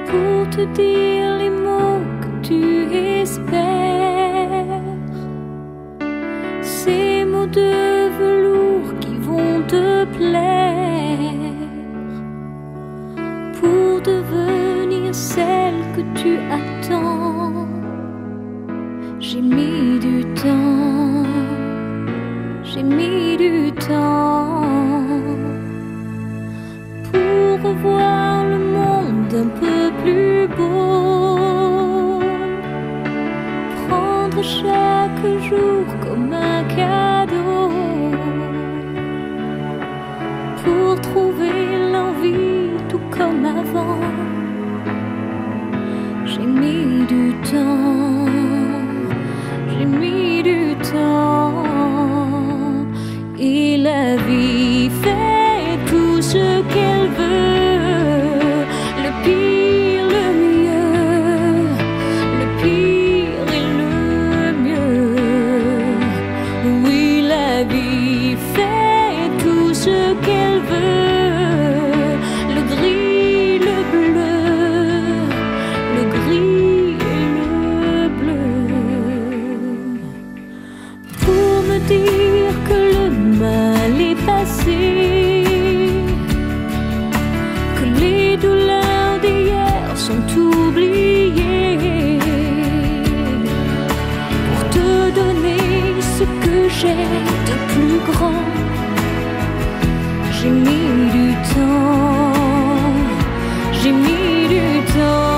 pour te dire les mots que tu espères, ces mots de velours qui vont te plaire, pour devenir celle que tu attends. J'ai mis du temps, j'ai mis du temps pour revoir le monde un peu plus beau, prendre chaque jour comme un cadeau, pour trouver l'envie tout comme avant. J'ai mis du temps, j'ai mis du temps, et la vie fait tout ce qu'elle veut, le pire, le mieux, le pire et le mieux. Oui, la vie fait tout ce qu'elle veut, le gris, le bleu, le gris et le bleu, pour me dire que le mal est passé, que les douleurs d'hier sont oubliées, pour te donner ce que j'ai de plus grand. J'ai mis du temps, j'ai mis du temps.